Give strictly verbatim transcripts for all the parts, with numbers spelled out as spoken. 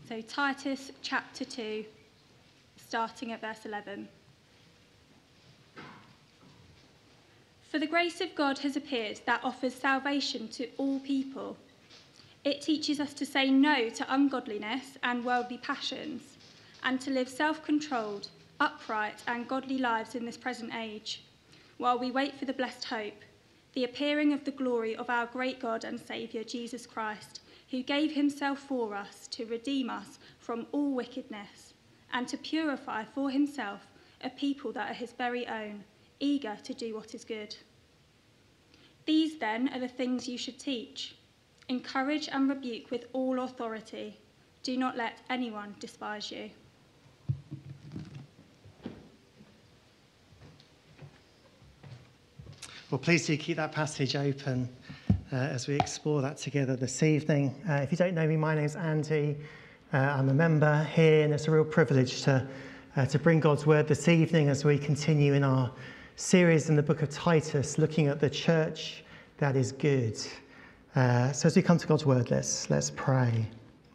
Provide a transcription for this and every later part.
So Titus chapter two, starting at verse eleven. For the grace of God has appeared that offers salvation to all people. It teaches us to say no to ungodliness and worldly passions, and to live self-controlled, upright and godly lives in this present age, while we wait for the blessed hope, the appearing of the glory of our great God and Saviour, Jesus Christ, who gave himself for us to redeem us from all wickedness, and to purify for himself a people that are his very own, eager to do what is good. These then are the things you should teach. Encourage and rebuke with all authority. Do not let anyone despise you. Well, please do keep that passage open uh, as we explore that together this evening. Uh, if you don't know me, my name's Andy. Uh, I'm a member here, and it's a real privilege to, uh, to bring God's word this evening as we continue in our series in the book of Titus, looking at the church that is good. Uh, so as we come to God's word, let's, let's pray.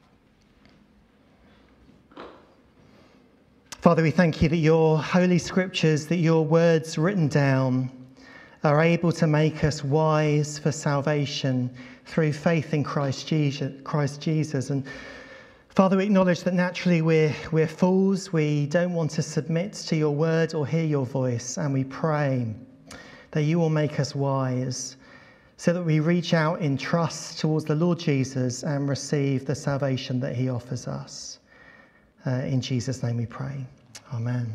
Father, we thank you that your holy scriptures, that your words written down are able to make us wise for salvation through faith in Christ Jesus. Christ Jesus. And Father, we acknowledge that naturally we're, we're fools. We don't want to submit to your word or hear your voice. And we pray that you will make us wise so that we reach out in trust towards the Lord Jesus and receive the salvation that he offers us. Uh, in Jesus' name we pray. Amen.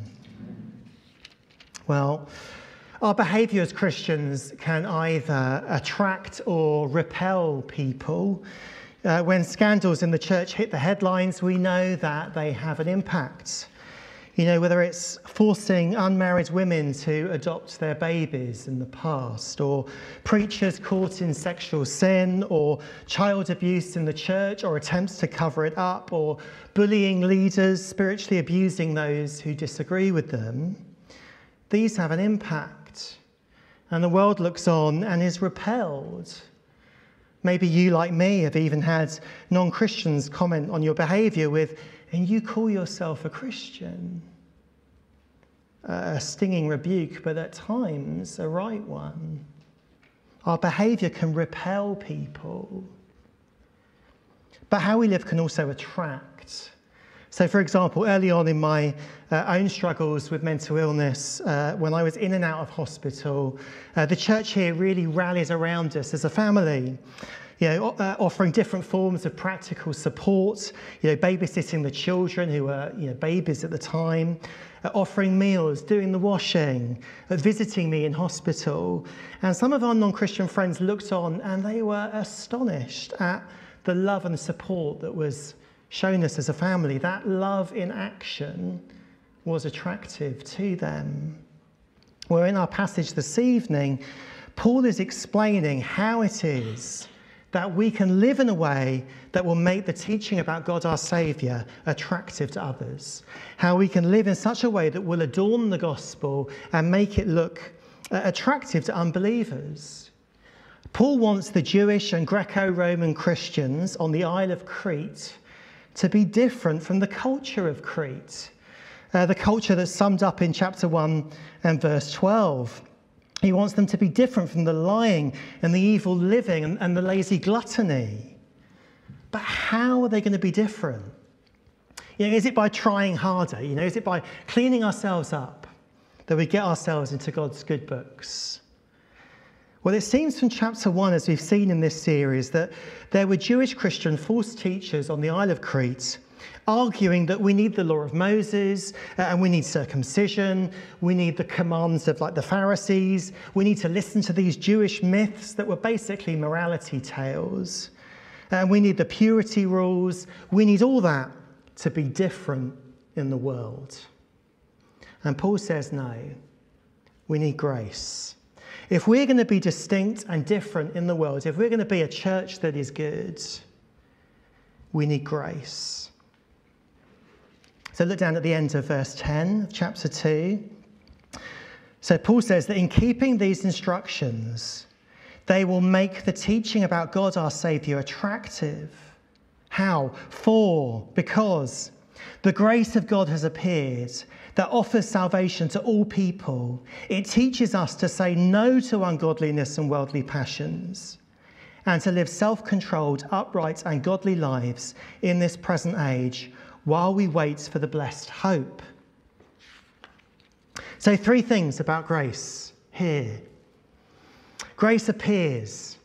Well, our behaviour as Christians can either attract or repel people. Uh, when scandals in the church hit the headlines, we know that they have an impact. You know, whether it's forcing unmarried women to adopt their babies in the past, or preachers caught in sexual sin, or child abuse in the church, or attempts to cover it up, or bullying leaders, spiritually abusing those who disagree with them. These have an impact, and the world looks on and is repelled. Maybe you, like me, have even had non-Christians comment on your behaviour with, "And you call yourself a Christian?" A stinging rebuke, but at times a right one. Our behaviour can repel people. But how we live can also attract. So, for example, early on in my uh, own struggles with mental illness, uh, when I was in and out of hospital, uh, the church here really rallies around us as a family. You know, uh, offering different forms of practical support, you know, babysitting the children who were, you know, babies at the time, uh, offering meals, doing the washing, uh, visiting me in hospital. And some of our non-Christian friends looked on and they were astonished at the love and support that was shown us as a family. That love in action was attractive to them. Well, in our passage this evening, Paul is explaining how it is that we can live in a way that will make the teaching about God our Saviour attractive to others. How we can live in such a way that will adorn the gospel and make it look uh, attractive to unbelievers. Paul wants the Jewish and Greco-Roman Christians on the Isle of Crete to be different from the culture of Crete, uh, the culture that's summed up in chapter one and verse twelve. He wants them to be different from the lying and the evil living and, and the lazy gluttony. But how are they going to be different? You know, is it by trying harder? You know, is it by cleaning ourselves up that we get ourselves into God's good books? Well, it seems from chapter one, as we've seen in this series, that there were Jewish Christian false teachers on the Isle of Crete arguing that we need the law of Moses uh, and we need circumcision, we need the commands of like the Pharisees, we need to listen to these Jewish myths that were basically morality tales, and we need the purity rules, we need all that to be different in the world. And Paul says no, we need grace. If we're going to be distinct and different in the world, if we're going to be a church that is good, we need grace. So look down at the end of verse ten of chapter two. So Paul says that in keeping these instructions, they will make the teaching about God our Saviour attractive. How? For, because the grace of God has appeared that offers salvation to all people. It teaches us to say no to ungodliness and worldly passions, and to live self-controlled, upright and godly lives in this present age while we wait for the blessed hope. So three things about grace here. Grace appears.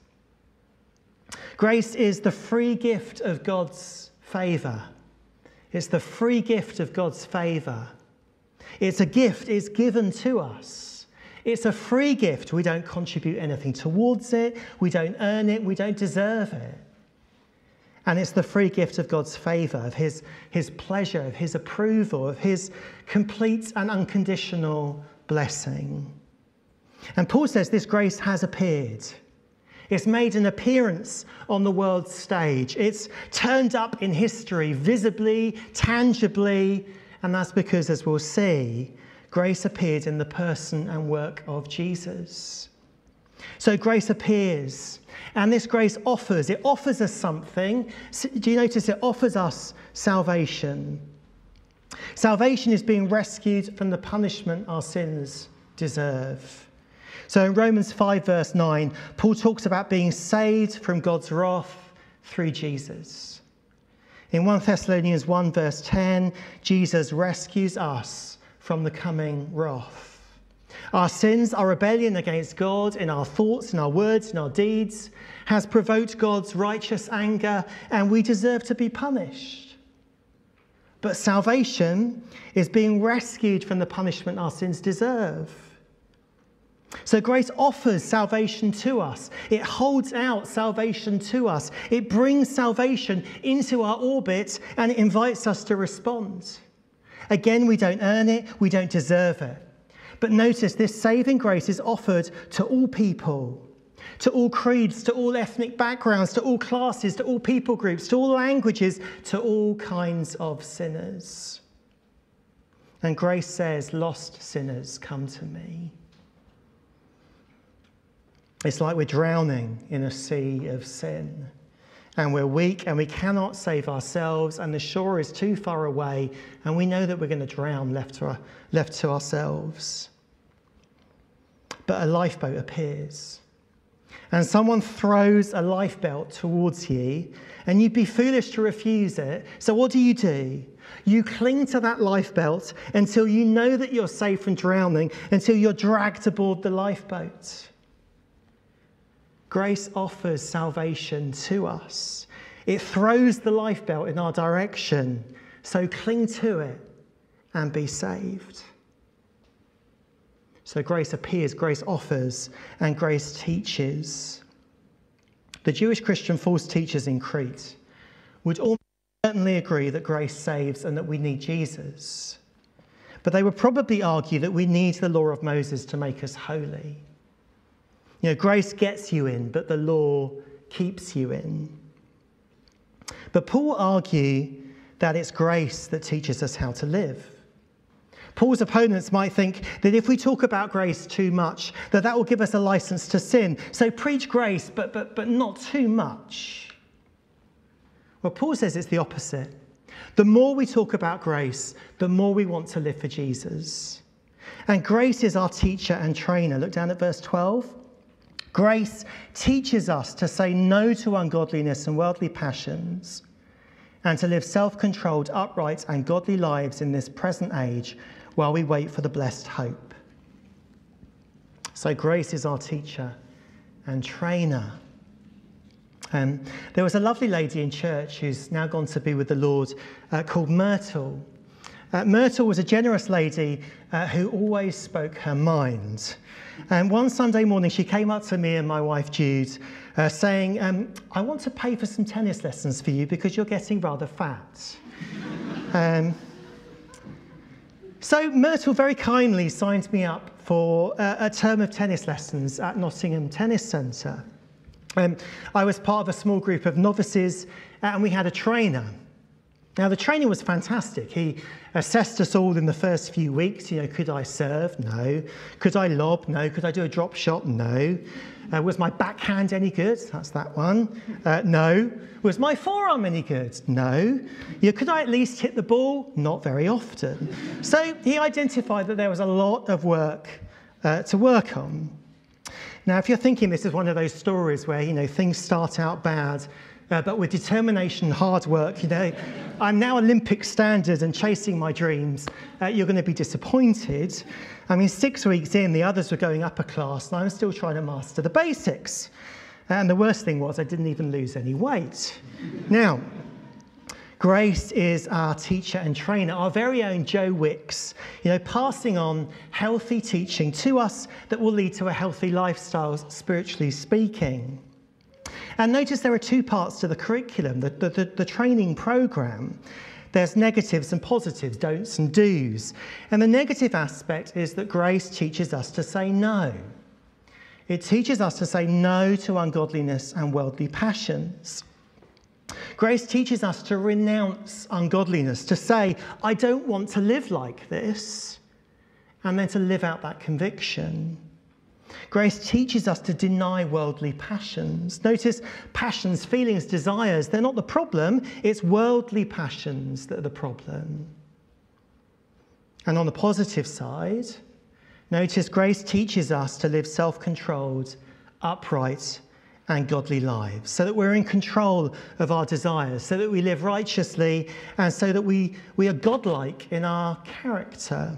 Grace is the free gift of God's favour. It's the free gift of God's favour. It's a gift, it's given to us. It's a free gift. We don't contribute anything towards it. We don't earn it. We don't deserve it. And it's the free gift of God's favour, of his, his pleasure, of his approval, of his complete and unconditional blessing. And Paul says this grace has appeared. It's made an appearance on the world's stage. It's turned up in history, visibly, tangibly, and that's because, as we'll see, grace appeared in the person and work of Jesus. So grace appears, and this grace offers, it offers us something. Do you notice it offers us salvation? Salvation is being rescued from the punishment our sins deserve. So in Romans five verse nine, Paul talks about being saved from God's wrath through Jesus. In First Thessalonians one verse ten, Jesus rescues us from the coming wrath. Our sins, our rebellion against God in our thoughts, in our words, in our deeds, has provoked God's righteous anger, and we deserve to be punished. But salvation is being rescued from the punishment our sins deserve. So grace offers salvation to us. It holds out salvation to us. It brings salvation into our orbit, and it invites us to respond. Again, we don't earn it, we don't deserve it. But notice this saving grace is offered to all people, to all creeds, to all ethnic backgrounds, to all classes, to all people groups, to all languages, to all kinds of sinners. And grace says, lost sinners, come to me. It's like we're drowning in a sea of sin, and we're weak and we cannot save ourselves, and the shore is too far away, and we know that we're going to drown left to, our, left to ourselves. But a lifeboat appears, and someone throws a lifebelt towards you, and you'd be foolish to refuse it. So what do you do? You cling to that lifebelt until you know that you're safe from drowning, until you're dragged aboard the lifeboat. Grace offers salvation to us. It throws the lifebelt in our direction, so cling to it and be saved. So grace appears, grace offers, and grace teaches. The Jewish Christian false teachers in Crete would almost certainly agree that grace saves and that we need Jesus. But they would probably argue that we need the law of Moses to make us holy. You know, grace gets you in, but the law keeps you in. But Paul argues that it's grace that teaches us how to live. Paul's opponents might think that if we talk about grace too much, that that will give us a license to sin. So preach grace, but, but, but not too much. Well, Paul says it's the opposite. The more we talk about grace, the more we want to live for Jesus. And grace is our teacher and trainer. Look down at verse twelve. Grace teaches us to say no to ungodliness and worldly passions, and to live self-controlled, upright and godly lives in this present age while we wait for the blessed hope. So grace is our teacher and trainer. Um, there was a lovely lady in church who's now gone to be with the Lord uh, called Myrtle. Uh, Myrtle was a generous lady uh, who always spoke her mind. And one Sunday morning, she came up to me and my wife, Jude, uh, saying, um, I want to pay for some tennis lessons for you because you're getting rather fat. um, so Myrtle very kindly signed me up for uh, a term of tennis lessons at Nottingham Tennis Centre. Um, I was part of a small group of novices, and we had a trainer. Now, the training was fantastic. He assessed us all in the first few weeks. You know, could I serve? No. Could I lob? No. Could I do a drop shot? No. Uh, was my backhand any good? That's that one. Uh, no. Was my forearm any good? No. Yeah, could I at least hit the ball? Not very often. So he identified that there was a lot of work uh, to work on. Now, if you're thinking this is one of those stories where, you know, things start out bad, Uh, but with determination and hard work, you know, I'm now Olympic standard and chasing my dreams, uh, you're going to be disappointed. I mean, six weeks in, the others were going up a class, and I'm still trying to master the basics. And the worst thing was I didn't even lose any weight. Now, Grace is our teacher and trainer, our very own Joe Wicks, you know, passing on healthy teaching to us that will lead to a healthy lifestyle, spiritually speaking. And notice there are two parts to the curriculum, the, the, the, the training programme. There's negatives and positives, don'ts and do's. And the negative aspect is that Grace teaches us to say no. It teaches us to say no to ungodliness and worldly passions. Grace teaches us to renounce ungodliness, to say, I don't want to live like this, and then to live out that conviction. Grace teaches us to deny worldly passions. Notice passions, feelings, desires, they're not the problem. It's worldly passions that are the problem. And on the positive side, notice Grace teaches us to live self-controlled, upright, and godly lives, so that we're in control of our desires, so that we live righteously, and so that we, we are godlike in our character.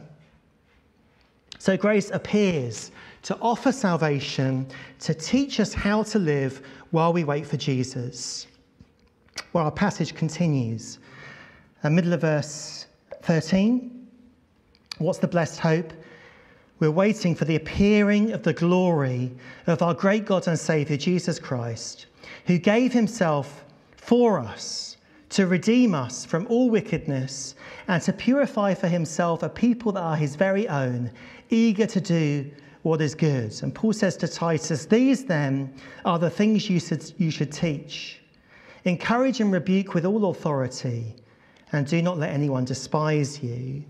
So Grace appears to offer salvation, to teach us how to live while we wait for Jesus. Well, our passage continues. Uh, middle of verse thirteen. What's the blessed hope? We're waiting for the appearing of the glory of our great God and Saviour, Jesus Christ, who gave himself for us to redeem us from all wickedness and to purify for himself a people that are his very own, eager to do what is good. And Paul says to Titus, these then are the things you should, you should teach. Encourage and rebuke with all authority, and do not let anyone despise you.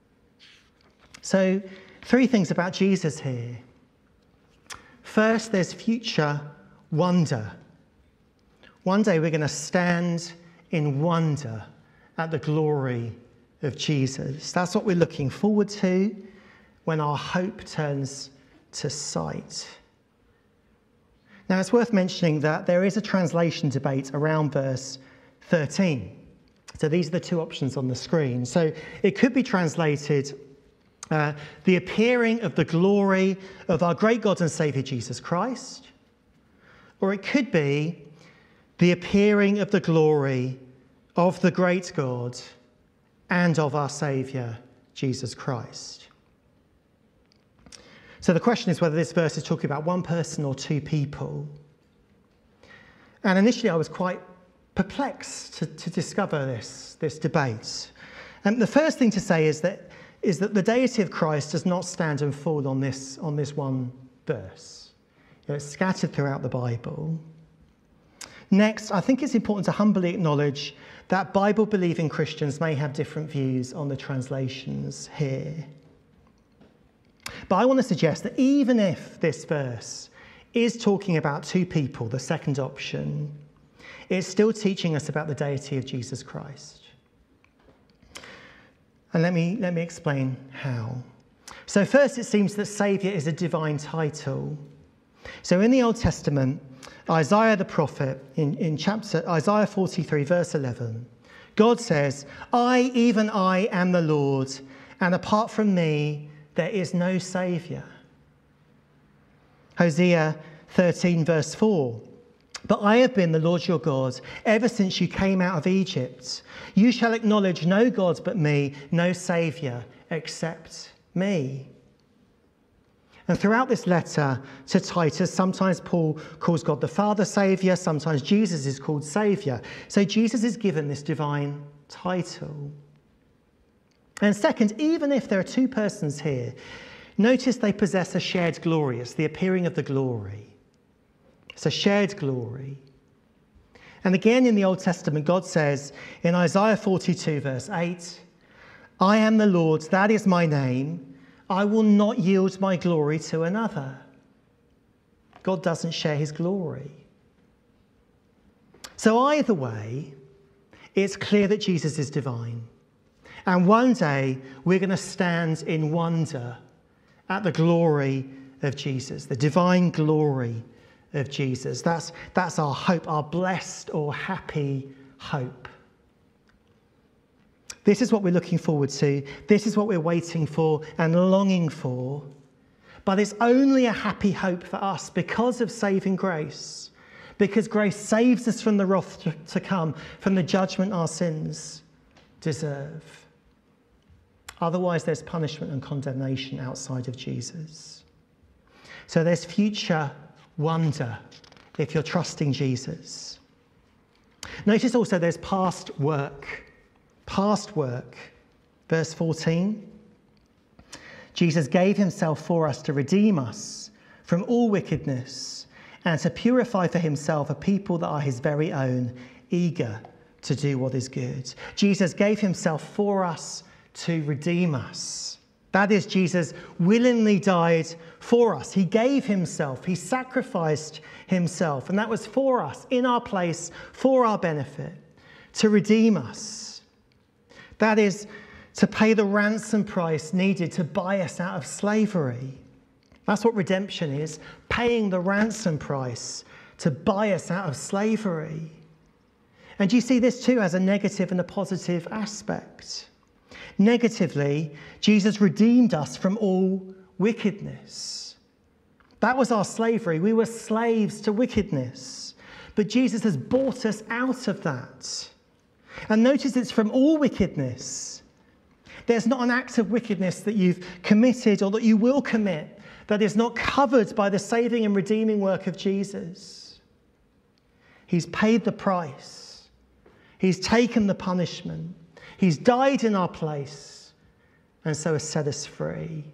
So, three things about Jesus here. First, there's future wonder. One day we're going to stand in wonder at the glory of Jesus. That's what we're looking forward to when our hope turns to sight. Now, it's worth mentioning that there is a translation debate around verse thirteen. So these are the two options on the screen. So it could be translated, uh, the appearing of the glory of our great God and Saviour Jesus Christ, or it could be the appearing of the glory of the great God and of our Saviour Jesus Christ. So the question is whether this verse is talking about one person or two people. And initially I was quite perplexed to, to discover this, this debate. And the first thing to say is that, is that the deity of Christ does not stand and fall on this, on this one verse. You know, it's scattered throughout the Bible. Next, I think it's important to humbly acknowledge that Bible-believing Christians may have different views on the translations here. But I want to suggest that even if this verse is talking about two people, the second option, it's still teaching us about the deity of Jesus Christ. And let me, let me explain how. So first, it seems that Saviour is a divine title. So in the Old Testament, Isaiah the prophet, in, in chapter Isaiah forty-three, verse eleven, God says, I, even I, am the Lord, and apart from me, there is no Saviour. Hosea thirteen, verse four. But I have been the Lord your God ever since you came out of Egypt. You shall acknowledge no God but me, no Saviour except me. And throughout this letter to Titus, sometimes Paul calls God the Father Saviour, sometimes Jesus is called Saviour. So Jesus is given this divine title. And second, even if there are two persons here, notice they possess a shared glory. It's the appearing of the glory. It's a shared glory. And again in the Old Testament, God says in Isaiah forty-two, verse eight, I am the Lord, that is my name. I will not yield my glory to another. God doesn't share his glory. So either way, it's clear that Jesus is divine. And one day we're going to stand in wonder at the glory of Jesus, the divine glory of Jesus. That's, that's our hope, our blessed or happy hope. This is what we're looking forward to. This is what we're waiting for and longing for. But it's only a happy hope for us because of saving grace. Because grace saves us from the wrath to, to come, from the judgment our sins deserve. Otherwise, there's punishment and condemnation outside of Jesus. So there's future wonder if you're trusting Jesus. Notice also there's past work. Past work. Verse fourteen. Jesus gave himself for us to redeem us from all wickedness and to purify for himself a people that are his very own, eager to do what is good. Jesus gave himself for us to redeem us. That is, Jesus willingly died for us. He gave himself. He sacrificed himself. And that was for us, in our place, for our benefit, to redeem us. That is, to pay the ransom price needed to buy us out of slavery. That's what redemption is, paying the ransom price to buy us out of slavery. And you see this too as a negative and a positive aspect. Negatively, Jesus redeemed us from all wickedness. That was our slavery. We were slaves to wickedness. But Jesus has bought us out of that. And notice it's from all wickedness. There's not an act of wickedness that you've committed or that you will commit that is not covered by the saving and redeeming work of Jesus. He's paid the price. He's taken the punishment. He's died in our place and so has set us free.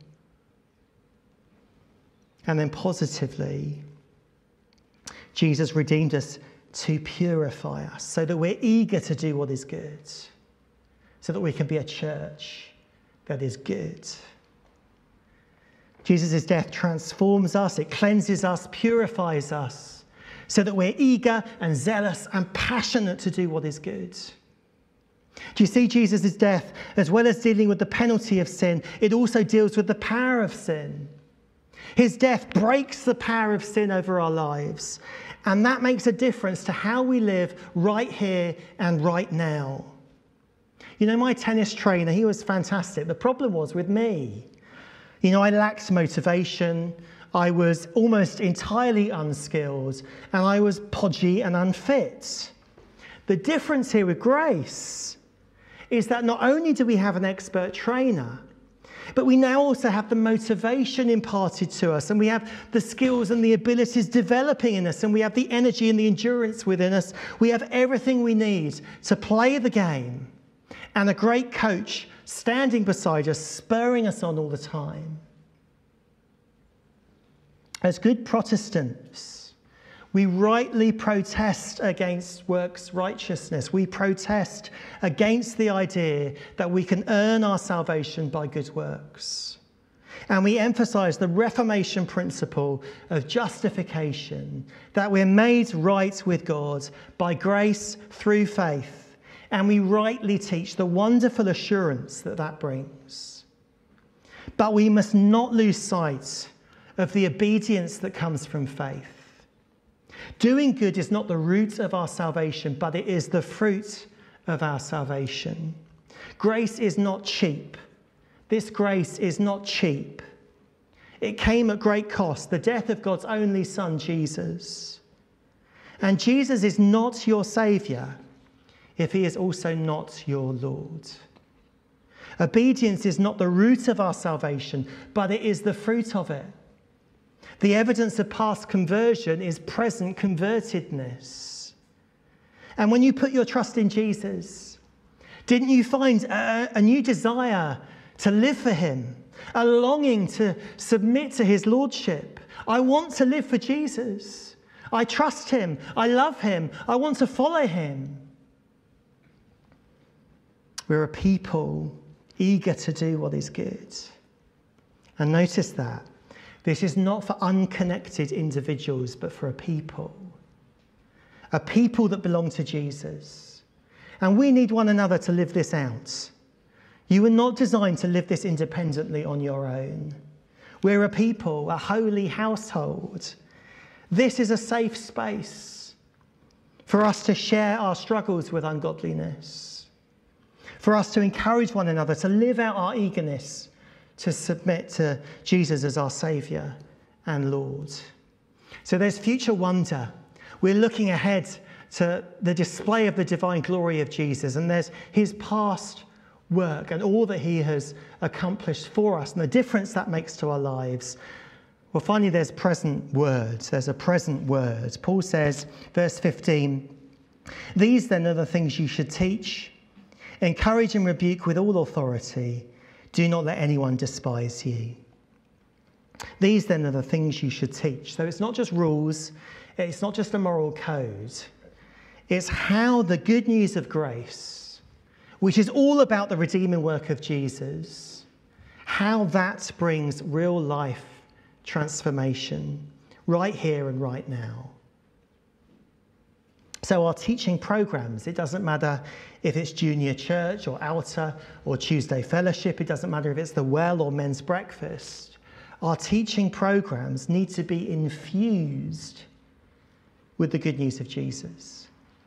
And then positively, Jesus redeemed us to purify us so that we're eager to do what is good, so that we can be a church that is good. Jesus' death transforms us, it cleanses us, purifies us, so that we're eager and zealous and passionate to do what is good. Do you see Jesus' death, as well as dealing with the penalty of sin, it also deals with the power of sin. His death breaks the power of sin over our lives, and that makes a difference to how we live right here and right now. You know, my tennis trainer, he was fantastic. The problem was with me. You know, I lacked motivation, I was almost entirely unskilled, and I was podgy and unfit. The difference here with Grace is that not only do we have an expert trainer, but we now also have the motivation imparted to us, and we have the skills and the abilities developing in us, and we have the energy and the endurance within us. We have everything we need to play the game, and a great coach standing beside us, spurring us on all the time. As good Protestants, we rightly protest against works righteousness. We protest against the idea that we can earn our salvation by good works. And we emphasize the Reformation principle of justification, that we're made right with God by grace through faith. And we rightly teach the wonderful assurance that that brings. But we must not lose sight of the obedience that comes from faith. Doing good is not the root of our salvation, but it is the fruit of our salvation. Grace is not cheap. This grace is not cheap. It came at great cost, the death of God's only Son, Jesus. And Jesus is not your Saviour if he is also not your Lord. Obedience is not the root of our salvation, but it is the fruit of it. The evidence of past conversion is present convertedness. And when you put your trust in Jesus, didn't you find a, a new desire to live for him, a longing to submit to his lordship? I want to live for Jesus. I trust him. I love him. I want to follow him. We're a people eager to do what is good. And notice that this is not for unconnected individuals, but for a people. A people that belong to Jesus. And we need one another to live this out. You were not designed to live this independently on your own. We're a people, a holy household. This is a safe space for us to share our struggles with ungodliness, for us to encourage one another to live out our eagerness to submit to Jesus as our Saviour and Lord. So there's future wonder. We're looking ahead to the display of the divine glory of Jesus, and there's his past work and all that he has accomplished for us and the difference that makes to our lives. Well, finally, there's present words. There's a present word. Paul says, verse fifteen, "These then are the things you should teach. Encourage and rebuke with all authority. Do not let anyone despise you." These then are the things you should teach. So it's not just rules. It's not just a moral code. It's how the good news of grace, which is all about the redeeming work of Jesus, how that brings real life transformation right here and right now. So our teaching programs, it doesn't matter if it's junior church or altar or Tuesday fellowship, it doesn't matter if it's the well or men's breakfast. Our teaching programs need to be infused with the good news of Jesus.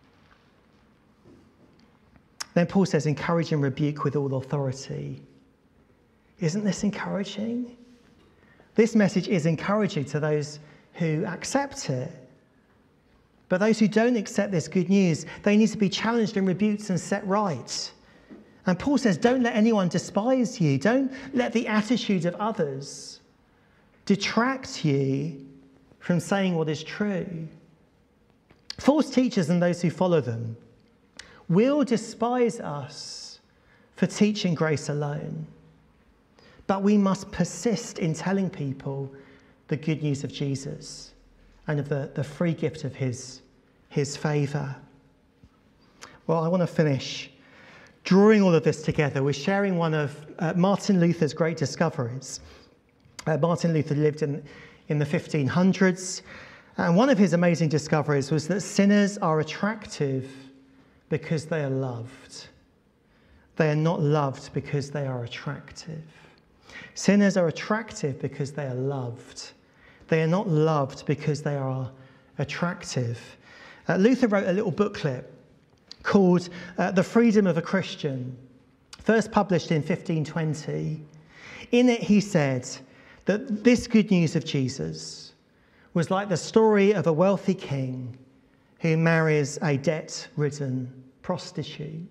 Then Paul says, encourage and rebuke with all authority. Isn't this encouraging? This message is encouraging to those who accept it. But those who don't accept this good news, they need to be challenged and rebuked and set right. And Paul says, don't let anyone despise you. Don't let the attitude of others detract you from saying what is true. False teachers and those who follow them will despise us for teaching grace alone. But we must persist in telling people the good news of Jesus and of the, the free gift of his, his favour. Well, I want to finish drawing all of this together with sharing one of uh, Martin Luther's great discoveries. Uh, Martin Luther lived in, in the fifteen hundreds, and one of his amazing discoveries was that sinners are attractive because they are loved. They are not loved because they are attractive. Sinners are attractive because they are loved. They are not loved because they are attractive. Uh, Luther wrote a little booklet called uh, The Freedom of a Christian, first published in fifteen twenty. In it, he said that this good news of Jesus was like the story of a wealthy king who marries a debt-ridden prostitute.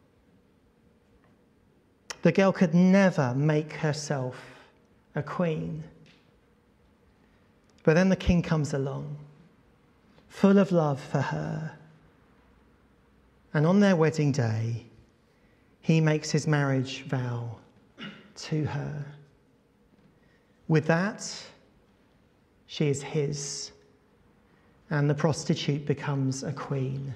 The girl could never make herself a queen. But then the king comes along, full of love for her. And on their wedding day, he makes his marriage vow to her. With that, she is his, and the prostitute becomes a queen.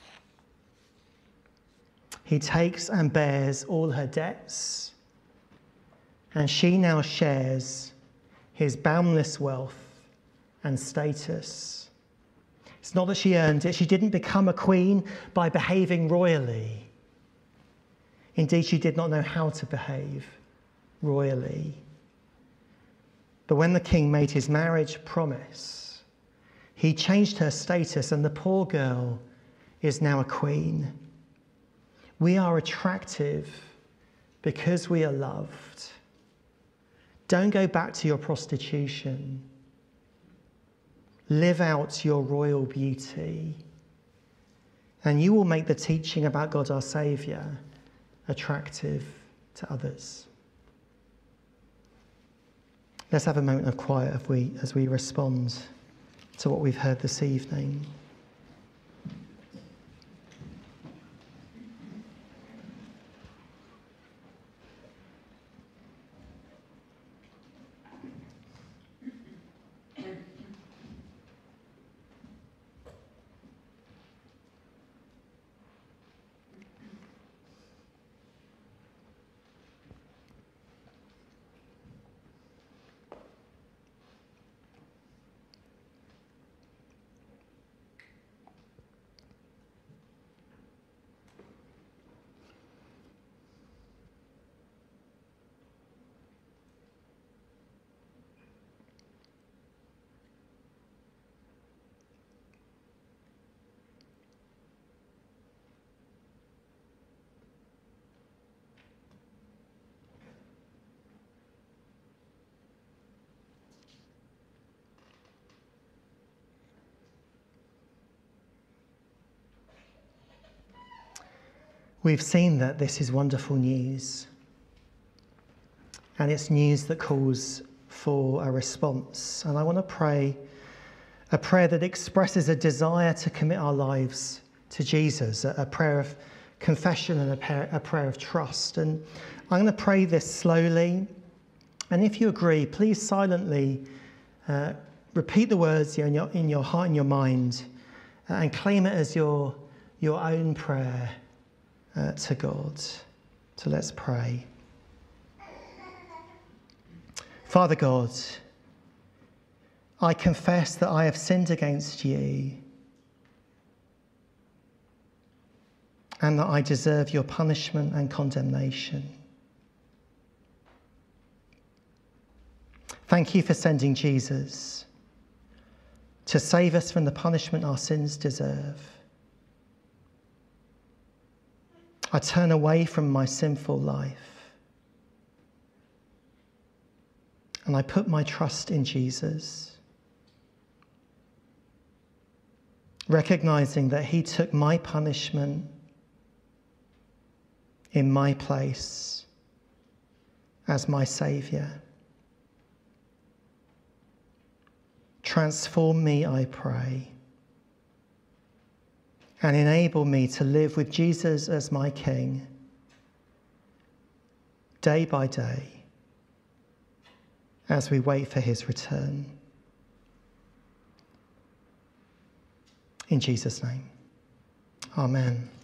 He takes and bears all her debts, and she now shares his boundless wealth and status. It's not that she earned it. She didn't become a queen by behaving royally. Indeed, she did not know how to behave royally. But when the king made his marriage promise, he changed her status, and the poor girl is now a queen. We are attractive because we are loved. Don't go back to your prostitution. Live out your royal beauty, and you will make the teaching about God our Saviour attractive to others. Let's have a moment of quiet as we, as we respond to what we've heard this evening. We've seen that this is wonderful news, and it's news that calls for a response. And I want to pray a prayer that expresses a desire to commit our lives to Jesus, a prayer of confession and a prayer, a prayer of trust. And I'm going to pray this slowly. And if you agree, please silently uh, repeat the words in your, in your heart and your mind uh, and claim it as your, your own prayer uh, to God. So let's pray. Father God, I confess that I have sinned against you and that I deserve your punishment and condemnation. Thank you for sending Jesus to save us from the punishment our sins deserve. I turn away from my sinful life and I put my trust in Jesus, recognizing that he took my punishment in my place as my Saviour. Transform me, I pray, and enable me to live with Jesus as my King, day by day, as we wait for his return. In Jesus' name, amen.